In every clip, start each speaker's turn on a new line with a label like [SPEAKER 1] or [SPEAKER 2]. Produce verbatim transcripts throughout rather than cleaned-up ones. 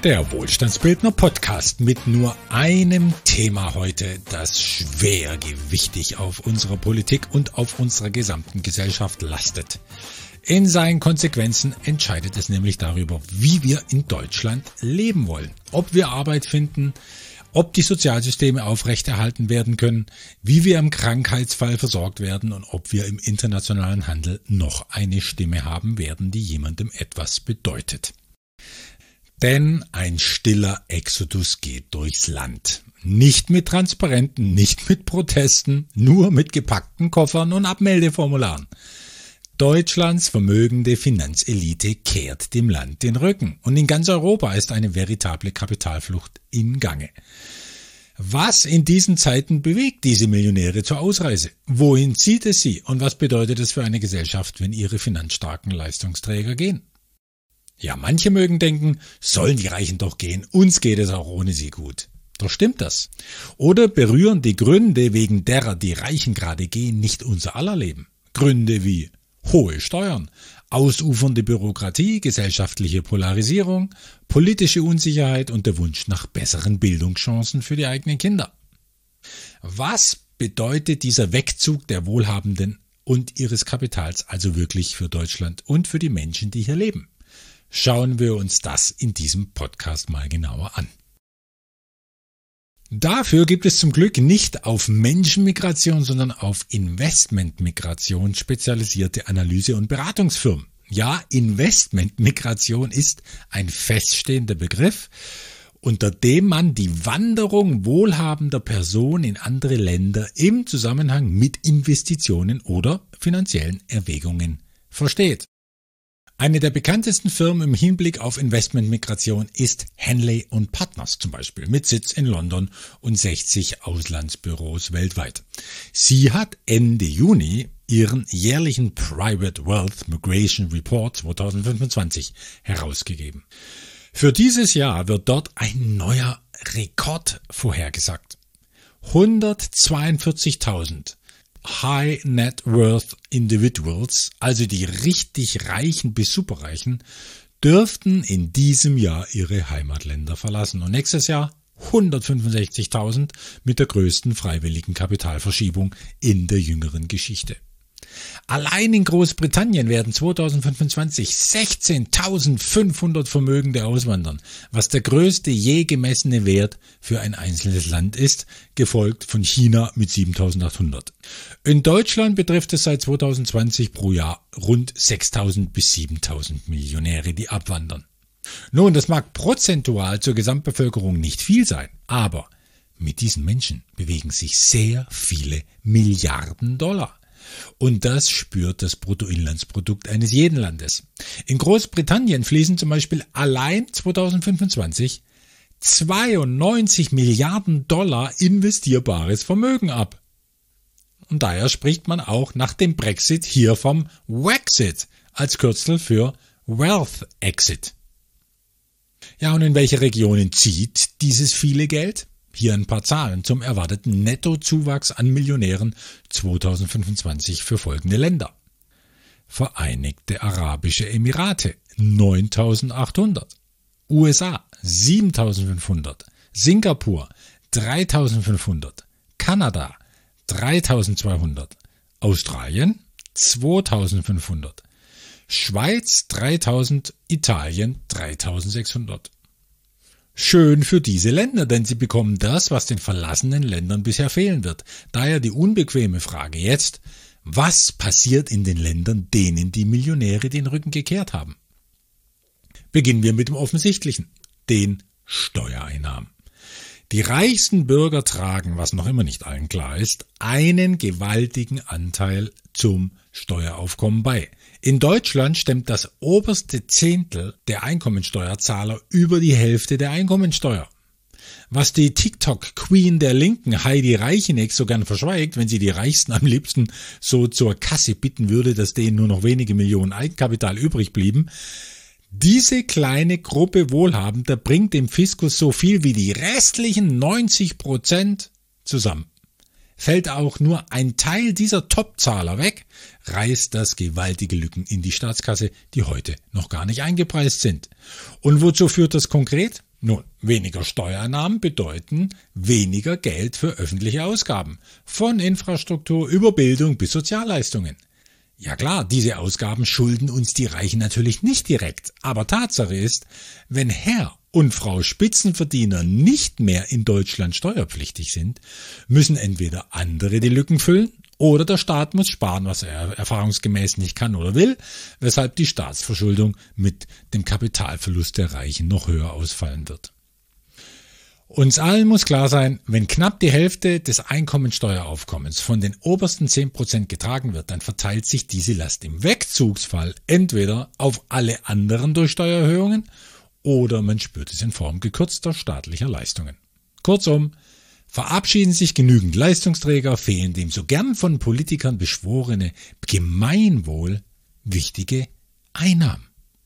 [SPEAKER 1] Der Wohlstandsbildner Podcast mit nur einem Thema heute, das schwergewichtig auf unserer Politik und auf unserer gesamten Gesellschaft lastet. In seinen Konsequenzen entscheidet es nämlich darüber, wie wir in Deutschland leben wollen, ob wir Arbeit finden, ob die Sozialsysteme aufrechterhalten werden können, wie wir im Krankheitsfall versorgt werden und ob wir im internationalen Handel noch eine Stimme haben werden, die jemandem etwas bedeutet. Denn ein stiller Exodus geht durchs Land. Nicht mit Transparenten, nicht mit Protesten, nur mit gepackten Koffern und Abmeldeformularen. Deutschlands vermögende Finanzelite kehrt dem Land den Rücken und in ganz Europa ist eine veritable Kapitalflucht in Gange. Was in diesen Zeiten bewegt diese Millionäre zur Ausreise? Wohin zieht es sie und was bedeutet es für eine Gesellschaft, wenn ihre finanzstarken Leistungsträger gehen? Ja, manche mögen denken, sollen die Reichen doch gehen, uns geht es auch ohne sie gut. Doch stimmt das? Oder berühren die Gründe, wegen derer die Reichen gerade gehen, nicht unser aller Leben? Gründe wie hohe Steuern, ausufernde Bürokratie, gesellschaftliche Polarisierung, politische Unsicherheit und der Wunsch nach besseren Bildungschancen für die eigenen Kinder. Was bedeutet dieser Wegzug der Wohlhabenden und ihres Kapitals also wirklich für Deutschland und für die Menschen, die hier leben? Schauen wir uns das in diesem Podcast mal genauer an. Dafür gibt es zum Glück nicht auf Menschenmigration, sondern auf Investmentmigration spezialisierte Analyse- und Beratungsfirmen. Ja, Investmentmigration ist ein feststehender Begriff, unter dem man die Wanderung wohlhabender Personen in andere Länder im Zusammenhang mit Investitionen oder finanziellen Erwägungen versteht. Eine der bekanntesten Firmen im Hinblick auf Investmentmigration ist Henley und Partners zum Beispiel, mit Sitz in London und sechzig Auslandsbüros weltweit. Sie hat Ende Juni ihren jährlichen Private Wealth Migration Report zwanzig fünfundzwanzig herausgegeben. Für dieses Jahr wird dort ein neuer Rekord vorhergesagt. hundertzweiundvierzigtausend High Net Worth Individuals, also die richtig Reichen bis Superreichen, dürften in diesem Jahr ihre Heimatländer verlassen und nächstes Jahr hundertfünfundsechzigtausend mit der größten freiwilligen Kapitalverschiebung in der jüngeren Geschichte. Allein in Großbritannien werden zwanzig fünfundzwanzig sechzehntausendfünfhundert Vermögende auswandern, was der größte je gemessene Wert für ein einzelnes Land ist, gefolgt von China mit siebentausendachthundert. In Deutschland betrifft es seit zwanzig zwanzig pro Jahr rund sechstausend bis siebentausend Millionäre, die abwandern. Nun, das mag prozentual zur Gesamtbevölkerung nicht viel sein, aber mit diesen Menschen bewegen sich sehr viele Milliarden Dollar. Und das spürt das Bruttoinlandsprodukt eines jeden Landes. In Großbritannien fließen zum Beispiel allein zwanzig fünfundzwanzig zweiundneunzig Milliarden Dollar investierbares Vermögen ab. Und daher spricht man auch nach dem Brexit hier vom Wexit als Kürzel für Wealth Exit. Ja, und in welche Regionen zieht dieses viele Geld? Hier ein paar Zahlen zum erwarteten Nettozuwachs an Millionären zwanzig fünfundzwanzig für folgende Länder. Vereinigte Arabische Emirate neuntausendachthundert, U S A siebentausendfünfhundert, Singapur dreitausendfünfhundert, Kanada dreitausendzweihundert, Australien zweitausendfünfhundert, Schweiz dreitausend, Italien dreitausendsechshundert. Schön für diese Länder, denn sie bekommen das, was den verlassenen Ländern bisher fehlen wird. Daher die unbequeme Frage jetzt, was passiert in den Ländern, denen die Millionäre den Rücken gekehrt haben? Beginnen wir mit dem Offensichtlichen, den Steuereinnahmen. Die reichsten Bürger tragen, was noch immer nicht allen klar ist, einen gewaltigen Anteil zum Steueraufkommen bei. In Deutschland stemmt das oberste Zehntel der Einkommensteuerzahler über die Hälfte der Einkommensteuer. Was die TikTok-Queen der Linken Heidi Reicheneck so gern verschweigt, wenn sie die Reichsten am liebsten so zur Kasse bitten würde, dass denen nur noch wenige Millionen Eigenkapital übrig blieben. Diese kleine Gruppe Wohlhabender bringt dem Fiskus so viel wie die restlichen neunzig Prozent zusammen. Fällt auch nur ein Teil dieser Topzahler weg, reißt das gewaltige Lücken in die Staatskasse, die heute noch gar nicht eingepreist sind. Und wozu führt das konkret? Nun, weniger Steuereinnahmen bedeuten weniger Geld für öffentliche Ausgaben, von Infrastruktur über Bildung bis Sozialleistungen. Ja klar, diese Ausgaben schulden uns die Reichen natürlich nicht direkt, aber Tatsache ist, wenn Herr und Frau Spitzenverdiener nicht mehr in Deutschland steuerpflichtig sind, müssen entweder andere die Lücken füllen oder der Staat muss sparen, was er erfahrungsgemäß nicht kann oder will, weshalb die Staatsverschuldung mit dem Kapitalverlust der Reichen noch höher ausfallen wird. Uns allen muss klar sein, wenn knapp die Hälfte des Einkommensteueraufkommens von den obersten zehn Prozent getragen wird, dann verteilt sich diese Last im Wegzugsfall entweder auf alle anderen durch Steuererhöhungen oder man spürt es in Form gekürzter staatlicher Leistungen. Kurzum, verabschieden sich genügend Leistungsträger, fehlen dem so gern von Politikern beschworene Gemeinwohl wichtige Einnahmen.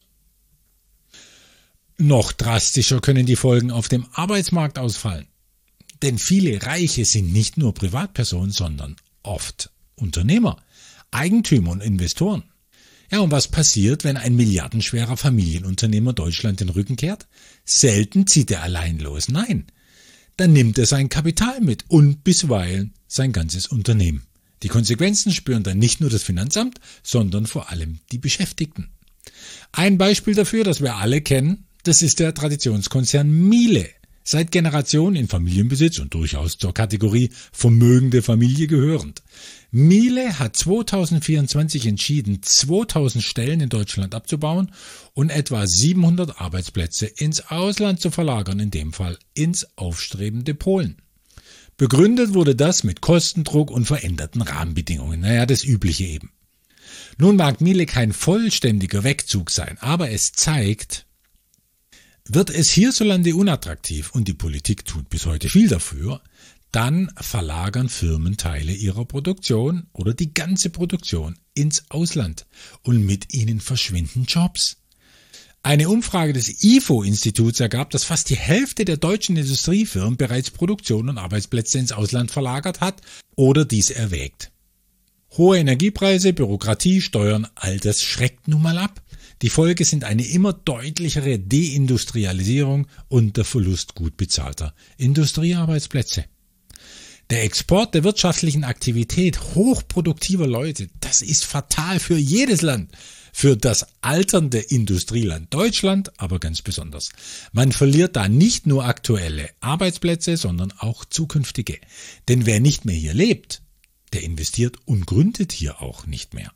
[SPEAKER 1] Noch drastischer können die Folgen auf dem Arbeitsmarkt ausfallen. Denn viele Reiche sind nicht nur Privatpersonen, sondern oft Unternehmer, Eigentümer und Investoren. Ja, und was passiert, wenn ein milliardenschwerer Familienunternehmer Deutschland den Rücken kehrt? Selten zieht er allein los, nein. Dann nimmt er sein Kapital mit und bisweilen sein ganzes Unternehmen. Die Konsequenzen spüren dann nicht nur das Finanzamt, sondern vor allem die Beschäftigten. Ein Beispiel dafür, das wir alle kennen, das ist der Traditionskonzern Miele. Seit Generationen in Familienbesitz und durchaus zur Kategorie vermögende Familie gehörend. Miele hat zweitausendvierundzwanzig entschieden, zweitausend Stellen in Deutschland abzubauen und etwa siebenhundert Arbeitsplätze ins Ausland zu verlagern, in dem Fall ins aufstrebende Polen. Begründet wurde das mit Kostendruck und veränderten Rahmenbedingungen, naja, das Übliche eben. Nun mag Miele kein vollständiger Wegzug sein, aber es zeigt, wird es hierzulande unattraktiv und die Politik tut bis heute viel dafür, dann verlagern Firmen Teile ihrer Produktion oder die ganze Produktion ins Ausland und mit ihnen verschwinden Jobs. Eine Umfrage des I F O-Instituts ergab, dass fast die Hälfte der deutschen Industriefirmen bereits Produktion und Arbeitsplätze ins Ausland verlagert hat oder dies erwägt. Hohe Energiepreise, Bürokratie, Steuern, all das schreckt nun mal ab. Die Folge sind eine immer deutlichere Deindustrialisierung und der Verlust gut bezahlter Industriearbeitsplätze. Der Export der wirtschaftlichen Aktivität hochproduktiver Leute, das ist fatal für jedes Land, für das alternde Industrieland Deutschland aber ganz besonders. Man verliert da nicht nur aktuelle Arbeitsplätze, sondern auch zukünftige. Denn wer nicht mehr hier lebt, der investiert und gründet hier auch nicht mehr.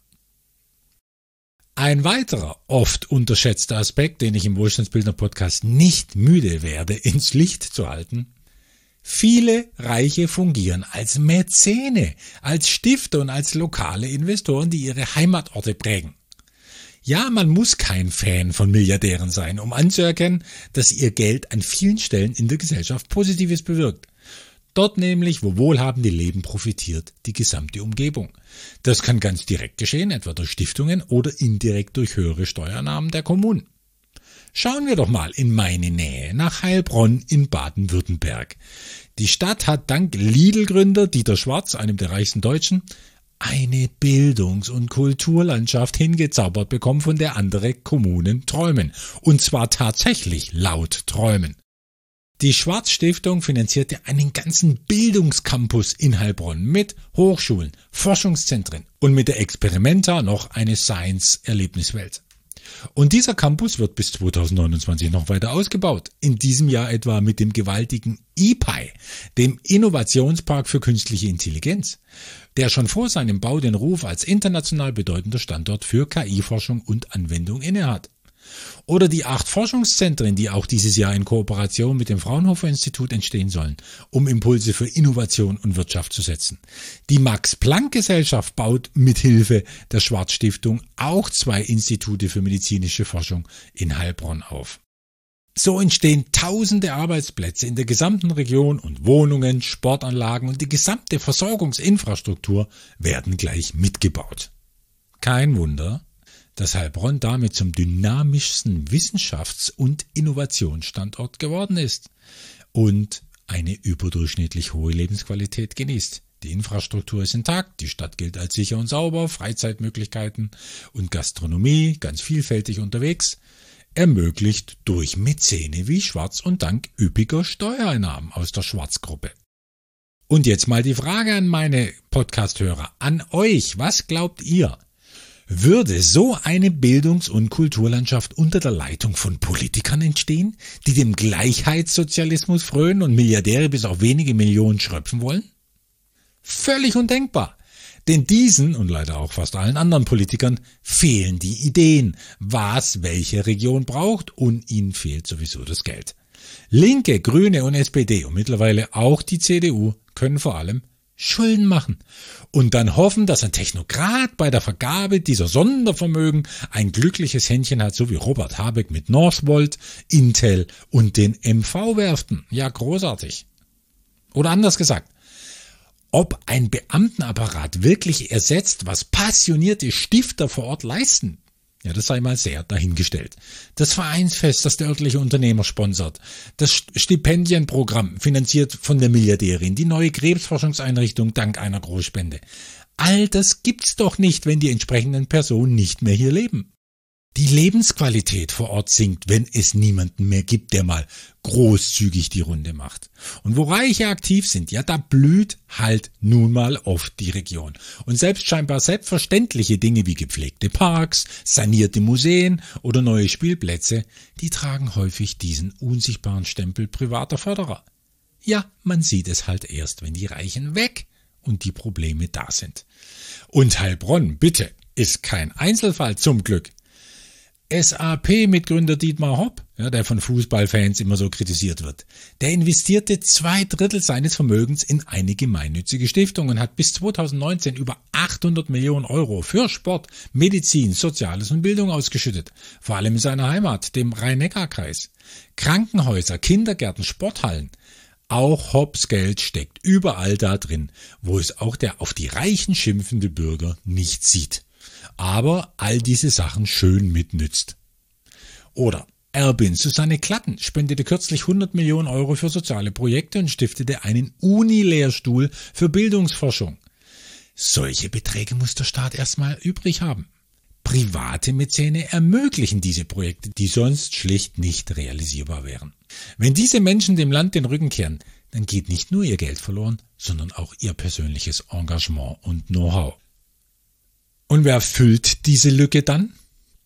[SPEAKER 1] Ein weiterer, oft unterschätzter Aspekt, den ich im Wohlstandsbildner-Podcast nicht müde werde, ins Licht zu halten: Viele Reiche fungieren als Mäzene, als Stifter und als lokale Investoren, die ihre Heimatorte prägen. Ja, man muss kein Fan von Milliardären sein, um anzuerkennen, dass ihr Geld an vielen Stellen in der Gesellschaft Positives bewirkt. Dort nämlich, wo Wohlhabende leben, profitiert die gesamte Umgebung. Das kann ganz direkt geschehen, etwa durch Stiftungen oder indirekt durch höhere Steuereinnahmen der Kommunen. Schauen wir doch mal in meine Nähe, nach Heilbronn in Baden-Württemberg. Die Stadt hat dank Lidl-Gründer Dieter Schwarz, einem der reichsten Deutschen, eine Bildungs- und Kulturlandschaft hingezaubert bekommen, von der andere Kommunen träumen. Und zwar tatsächlich laut träumen. Die Schwarz-Stiftung finanzierte einen ganzen Bildungscampus in Heilbronn mit Hochschulen, Forschungszentren und mit der Experimenta noch eine Science-Erlebniswelt. Und dieser Campus wird bis zweitausendneunundzwanzig noch weiter ausgebaut. In diesem Jahr etwa mit dem gewaltigen I P I, dem Innovationspark für künstliche Intelligenz, der schon vor seinem Bau den Ruf als international bedeutender Standort für K I-Forschung und Anwendung innehat. Oder die acht Forschungszentren, die auch dieses Jahr in Kooperation mit dem Fraunhofer-Institut entstehen sollen, um Impulse für Innovation und Wirtschaft zu setzen. Die Max-Planck-Gesellschaft baut mithilfe der Schwarz-Stiftung auch zwei Institute für medizinische Forschung in Heilbronn auf. So entstehen tausende Arbeitsplätze in der gesamten Region und Wohnungen, Sportanlagen und die gesamte Versorgungsinfrastruktur werden gleich mitgebaut. Kein Wunder, dass Heilbronn damit zum dynamischsten Wissenschafts- und Innovationsstandort geworden ist und eine überdurchschnittlich hohe Lebensqualität genießt. Die Infrastruktur ist intakt, die Stadt gilt als sicher und sauber, Freizeitmöglichkeiten und Gastronomie ganz vielfältig unterwegs. ermöglicht durch Mäzene wie Schwarz und dank üppiger Steuereinnahmen aus der Schwarzgruppe. Und jetzt mal die Frage an meine Podcast-Hörer, an euch, was glaubt ihr? Würde so eine Bildungs- und Kulturlandschaft unter der Leitung von Politikern entstehen, die dem Gleichheitssozialismus frönen und Milliardäre bis auf wenige Millionen schröpfen wollen? Völlig undenkbar. Denn diesen und leider auch fast allen anderen Politikern fehlen die Ideen, was welche Region braucht, und ihnen fehlt sowieso das Geld. Linke, Grüne und S P D und mittlerweile auch die C D U können vor allem Schulden machen und dann hoffen, dass ein Technokrat bei der Vergabe dieser Sondervermögen ein glückliches Händchen hat, so wie Robert Habeck mit Northvolt, Intel und den M V-Werften. Ja, großartig. Oder anders gesagt, ob ein Beamtenapparat wirklich ersetzt, was passionierte Stifter vor Ort leisten, ja, das sei mal sehr dahingestellt. Das Vereinsfest, das der örtliche Unternehmer sponsert, das Stipendienprogramm finanziert von der Milliardärin, die neue Krebsforschungseinrichtung dank einer Großspende. All das gibt's doch nicht, wenn die entsprechenden Personen nicht mehr hier leben. Die Lebensqualität vor Ort sinkt, wenn es niemanden mehr gibt, der mal großzügig die Runde macht. Und wo Reiche aktiv sind, ja, da blüht halt nun mal oft die Region. Und selbst scheinbar selbstverständliche Dinge wie gepflegte Parks, sanierte Museen oder neue Spielplätze, die tragen häufig diesen unsichtbaren Stempel privater Förderer. Ja, man sieht es halt erst, wenn die Reichen weg und die Probleme da sind. Und Heilbronn, bitte, ist kein Einzelfall zum Glück. S A P-Mitgründer Dietmar Hopp, ja, der von Fußballfans immer so kritisiert wird, der investierte zwei Drittel seines Vermögens in eine gemeinnützige Stiftung und hat bis zweitausendneunzehn über achthundert Millionen Euro für Sport, Medizin, Soziales und Bildung ausgeschüttet, vor allem in seiner Heimat, dem Rhein-Neckar-Kreis. Krankenhäuser, Kindergärten, Sporthallen. Auch Hopps Geld steckt überall da drin, wo es auch der auf die Reichen schimpfende Bürger nicht sieht. Aber all diese Sachen schön mitnützt. Oder Erbin Susanne Klatten spendete kürzlich hundert Millionen Euro für soziale Projekte und stiftete einen Uni-Lehrstuhl für Bildungsforschung. Solche Beträge muss der Staat erstmal übrig haben. Private Mäzene ermöglichen diese Projekte, die sonst schlicht nicht realisierbar wären. Wenn diese Menschen dem Land den Rücken kehren, dann geht nicht nur ihr Geld verloren, sondern auch ihr persönliches Engagement und Know-how. Und wer füllt diese Lücke dann?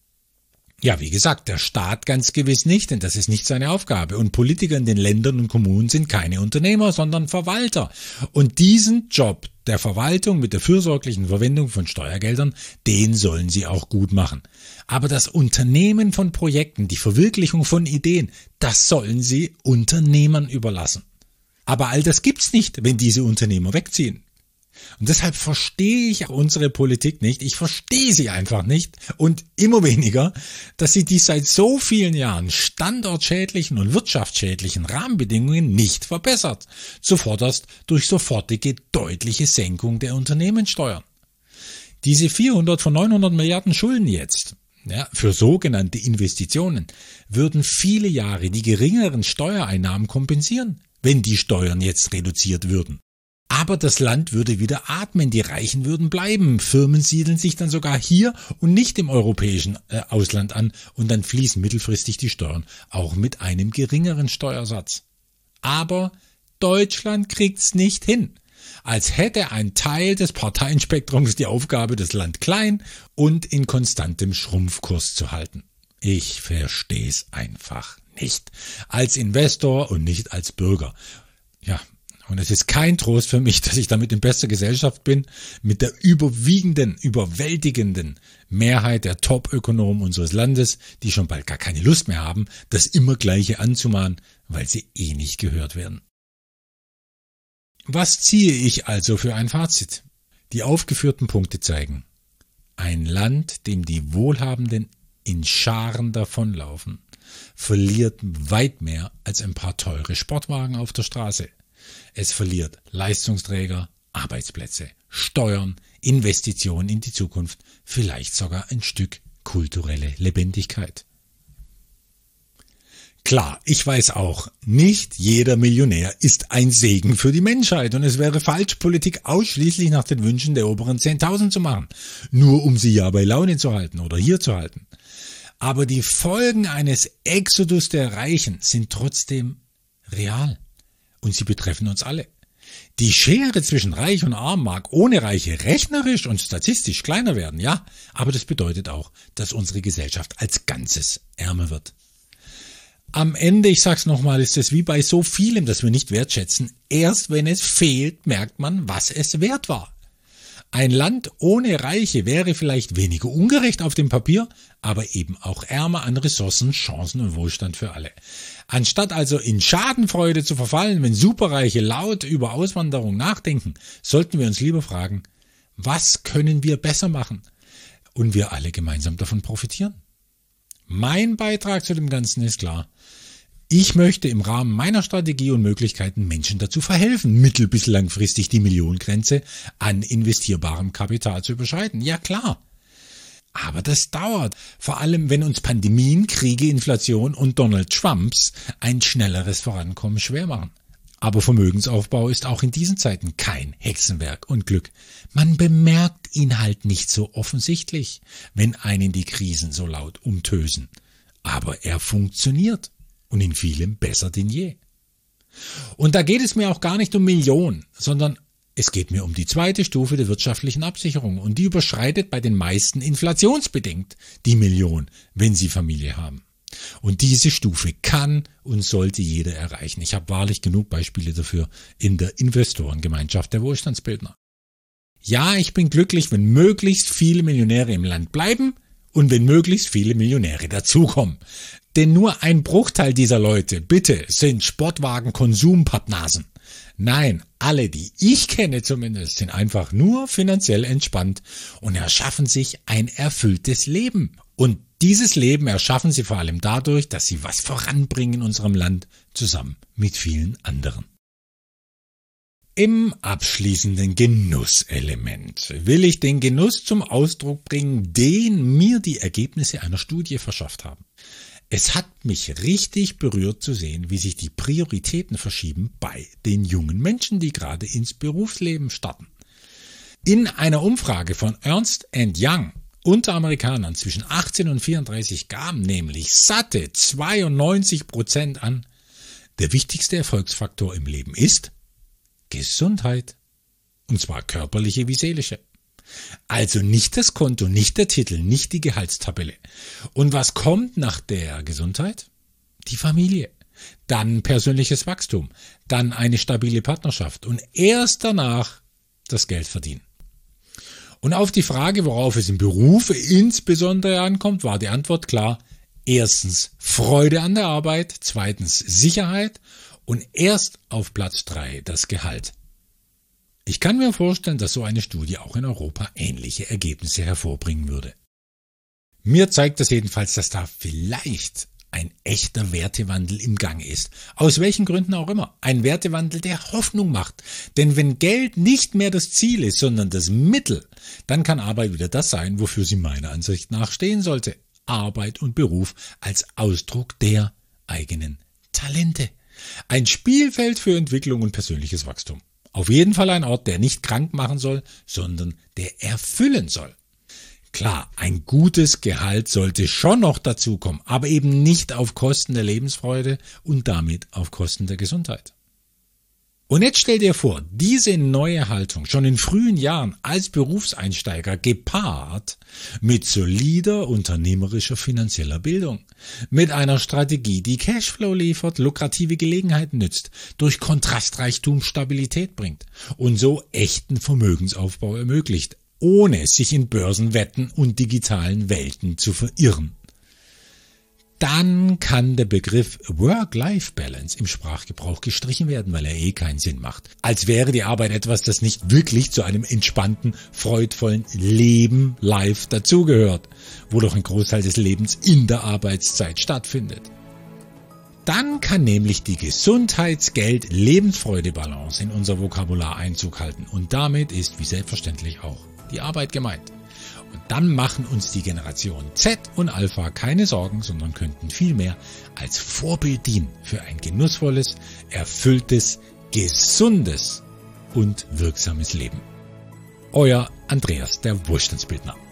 [SPEAKER 1] Ja, wie gesagt, der Staat ganz gewiss nicht, denn das ist nicht seine Aufgabe. Und Politiker in den Ländern und Kommunen sind keine Unternehmer, sondern Verwalter. Und diesen Job der Verwaltung mit der fürsorglichen Verwendung von Steuergeldern, den sollen sie auch gut machen. Aber das Unternehmen von Projekten, die Verwirklichung von Ideen, das sollen sie Unternehmern überlassen. Aber all das gibt's nicht, wenn diese Unternehmer wegziehen. Und deshalb verstehe ich unsere Politik nicht, ich verstehe sie einfach nicht und immer weniger, dass sie die seit so vielen Jahren standortschädlichen und wirtschaftsschädlichen Rahmenbedingungen nicht verbessert, zuvorderst durch sofortige deutliche Senkung der Unternehmenssteuern. Diese vierhundert von neunhundert Milliarden Schulden jetzt, ja, für sogenannte Investitionen, würden viele Jahre die geringeren Steuereinnahmen kompensieren, wenn die Steuern jetzt reduziert würden. Aber das Land würde wieder atmen, die Reichen würden bleiben, Firmen siedeln sich dann sogar hier und nicht im europäischen äh, Ausland an und dann fließen mittelfristig die Steuern auch mit einem geringeren Steuersatz. Aber Deutschland kriegt's nicht hin, als hätte ein Teil des Parteienspektrums die Aufgabe, das Land klein und in konstantem Schrumpfkurs zu halten. Ich versteh's einfach nicht, als Investor und nicht als Bürger. Ja. Und es ist kein Trost für mich, dass ich damit in bester Gesellschaft bin, mit der überwiegenden, überwältigenden Mehrheit der Top-Ökonomen unseres Landes, die schon bald gar keine Lust mehr haben, das immer Gleiche anzumahnen, weil sie eh nicht gehört werden. Was ziehe ich also für ein Fazit? Die aufgeführten Punkte zeigen: Ein Land, dem die Wohlhabenden in Scharen davonlaufen, verliert weit mehr als ein paar teure Sportwagen auf der Straße. Es verliert Leistungsträger, Arbeitsplätze, Steuern, Investitionen in die Zukunft, vielleicht sogar ein Stück kulturelle Lebendigkeit. Klar, ich weiß auch, nicht jeder Millionär ist ein Segen für die Menschheit und es wäre falsch, Politik ausschließlich nach den Wünschen der oberen zehntausend zu machen, nur um sie ja bei Laune zu halten oder hier zu halten. Aber die Folgen eines Exodus der Reichen sind trotzdem real. Und sie betreffen uns alle. Die Schere zwischen Reich und Arm mag ohne Reiche rechnerisch und statistisch kleiner werden, ja, aber das bedeutet auch, dass unsere Gesellschaft als Ganzes ärmer wird. Am Ende, ich sag's nochmal, ist es wie bei so vielem, das wir nicht wertschätzen. Erst wenn es fehlt, merkt man, was es wert war. Ein Land ohne Reiche wäre vielleicht weniger ungerecht auf dem Papier, aber eben auch ärmer an Ressourcen, Chancen und Wohlstand für alle. Anstatt also in Schadenfreude zu verfallen, wenn Superreiche laut über Auswanderung nachdenken, sollten wir uns lieber fragen, was können wir besser machen und wir alle gemeinsam davon profitieren? Mein Beitrag zu dem Ganzen ist klar. Ich möchte im Rahmen meiner Strategie und Möglichkeiten Menschen dazu verhelfen, mittel- bis langfristig die Millionengrenze an investierbarem Kapital zu überschreiten. Ja klar. Aber das dauert. Vor allem, wenn uns Pandemien, Kriege, Inflation und Donald Trumps ein schnelleres Vorankommen schwer machen. Aber Vermögensaufbau ist auch in diesen Zeiten kein Hexenwerk und Glück. Man bemerkt ihn halt nicht so offensichtlich, wenn einen die Krisen so laut umtösen. Aber er funktioniert. Und in vielem besser denn je. Und da geht es mir auch gar nicht um Millionen, sondern es geht mir um die zweite Stufe der wirtschaftlichen Absicherung und die überschreitet bei den meisten inflationsbedingt die Million, wenn sie Familie haben. Und diese Stufe kann und sollte jeder erreichen. Ich habe wahrlich genug Beispiele dafür in der Investorengemeinschaft der Wohlstandsbildner. Ja, ich bin glücklich, wenn möglichst viele Millionäre im Land bleiben und wenn möglichst viele Millionäre dazukommen. Denn nur ein Bruchteil dieser Leute, bitte, sind Sportwagen-Konsum-Pappnasen. Nein, alle, die ich kenne zumindest, sind einfach nur finanziell entspannt und erschaffen sich ein erfülltes Leben. Und dieses Leben erschaffen sie vor allem dadurch, dass sie was voranbringen in unserem Land, zusammen mit vielen anderen. Im abschließenden Genusselement will ich den Genuss zum Ausdruck bringen, den mir die Ergebnisse einer Studie verschafft haben. Es hat mich richtig berührt zu sehen, wie sich die Prioritäten verschieben bei den jungen Menschen, die gerade ins Berufsleben starten. In einer Umfrage von Ernst and Young unter Amerikanern zwischen achtzehn und vierunddreißig gaben nämlich satte zweiundneunzig Prozent an, der wichtigste Erfolgsfaktor im Leben ist Gesundheit. Und zwar körperliche wie seelische. Also nicht das Konto, nicht der Titel, nicht die Gehaltstabelle. Und was kommt nach der Gesundheit? Die Familie. Dann persönliches Wachstum. Dann eine stabile Partnerschaft. Und erst danach das Geld verdienen. Und auf die Frage, worauf es im Beruf insbesondere ankommt, war die Antwort klar. Erstens Freude an der Arbeit, zweitens Sicherheit und erst auf Platz drei das Gehalt. Ich kann mir vorstellen, dass so eine Studie auch in Europa ähnliche Ergebnisse hervorbringen würde. Mir zeigt das jedenfalls, dass da vielleicht ein echter Wertewandel im Gange ist. Aus welchen Gründen auch immer. Ein Wertewandel, der Hoffnung macht. Denn wenn Geld nicht mehr das Ziel ist, sondern das Mittel, dann kann Arbeit wieder das sein, wofür sie meiner Ansicht nach stehen sollte. Arbeit und Beruf als Ausdruck der eigenen Talente. Ein Spielfeld für Entwicklung und persönliches Wachstum. Auf jeden Fall ein Ort, der nicht krank machen soll, sondern der erfüllen soll. Klar, ein gutes Gehalt sollte schon noch dazukommen, aber eben nicht auf Kosten der Lebensfreude und damit auf Kosten der Gesundheit. Und jetzt stell dir vor, diese neue Haltung schon in frühen Jahren als Berufseinsteiger gepaart mit solider unternehmerischer finanzieller Bildung, mit einer Strategie, die Cashflow liefert, lukrative Gelegenheiten nützt, durch Kontrastreichtum Stabilität bringt und so echten Vermögensaufbau ermöglicht, ohne sich in Börsenwetten und digitalen Welten zu verirren. Dann kann der Begriff Work-Life-Balance im Sprachgebrauch gestrichen werden, weil er eh keinen Sinn macht. Als wäre die Arbeit etwas, das nicht wirklich zu einem entspannten, freudvollen Leben live dazugehört, wo doch ein Großteil des Lebens in der Arbeitszeit stattfindet. Dann kann nämlich die Gesundheits-Geld-Lebensfreude-Balance in unser Vokabular Einzug halten und damit ist wie selbstverständlich auch die Arbeit gemeint. Und dann machen uns die Generation Z und Alpha keine Sorgen, sondern könnten vielmehr als Vorbild dienen für ein genussvolles, erfülltes, gesundes und wirksames Leben. Euer Andreas, der Wohlstandsbildner.